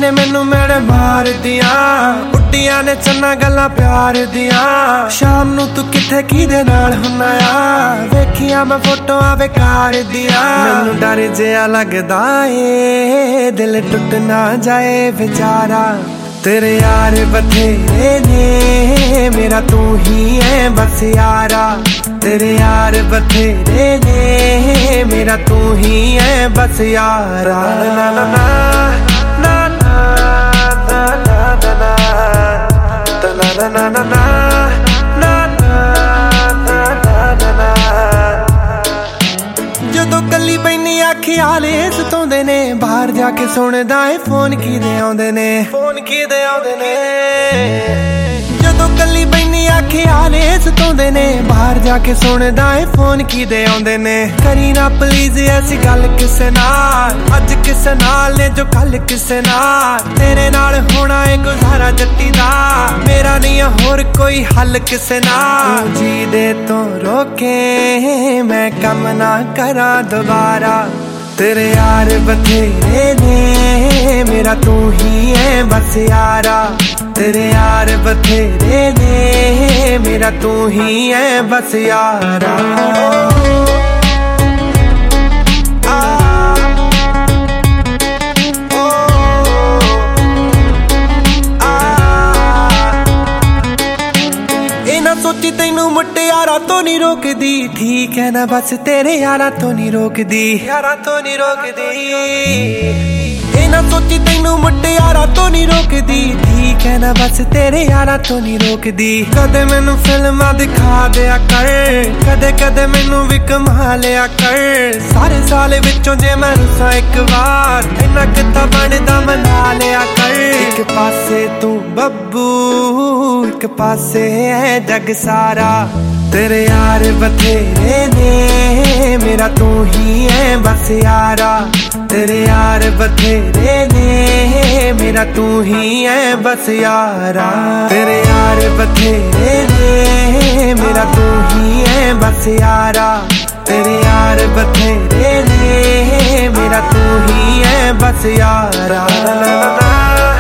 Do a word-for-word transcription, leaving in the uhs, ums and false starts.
ने मैनू मेरे मार दिया, उड्डियां ने चन्ना गल्लां प्यार दिया। शाम नू तू किथे किदे नाल हुन्ना आ, वेखिया मैं फोटोआं बेकार दिया। मैनू डर जिहा लगदा ए दिल टुट ना जाए बेचारा। तेरे यार बथेरे ने मेरा तू ही है बस यारा। तेरे यार बथेरे ने मेरा तू ही है बस यारा। ना ना ना ना ना ना ना ना ना ना ना ना जदों कली बैनी ख्याल सताउंदे ने, बाहर जाके सुनदा ए फोन किदे आउंदे ने, फोन किदे आउंदे ने। जदों कली बैनी ख्याल सताउंदे ने, बाहर जाके सुनदा ए फोन किदे आउंदे ने। करी ना प्लीज ऐसी गल किसे नाल, अज किसे नाल ने जो कल किसे नाल। तेरे नाल होना ए गुजारा जट्टी दा, मेरा नहीं होर कोई हल किसे नाल। जी दे तो रोके मैं कम ना करा दोबारा। तेरे यार बथेरे ने मेरा तू ही है बस यारा। तेरे यार बथेरे ने मेरा तू ही है बस यारा। सोची तैनू मुटियारा तो नहीं रोकदी, ठीक है ना बस तेरे यारा तो नहीं रोकदी, यारा तो नहीं रोकदी। ए ना सोची तैनू मुटियारा तो नहीं रोकदी, ठीक है ना बस तेरे यारा तो नहीं रोकदी। कदे मैनू फिल्मां दिखा दिया कर, कदे कदे मैनू भी कमा लिया कर। सारे साल विचों जे मैं रुसा एक बार, इन्ना किता बनदा मना लिया कर। एक पासे तू बब्बू एक पासे है जग सारा। तेरे यार बथेरे ने मेरा तू ही है बस यारा। तेरे यार बथेरे ने मेरा तू ही है बस यारा। तेरे यार बथेरे ने मेरा तू ही है बस यारा। तेरे यार बथेरे ने मेरा तू ही है बस यारा।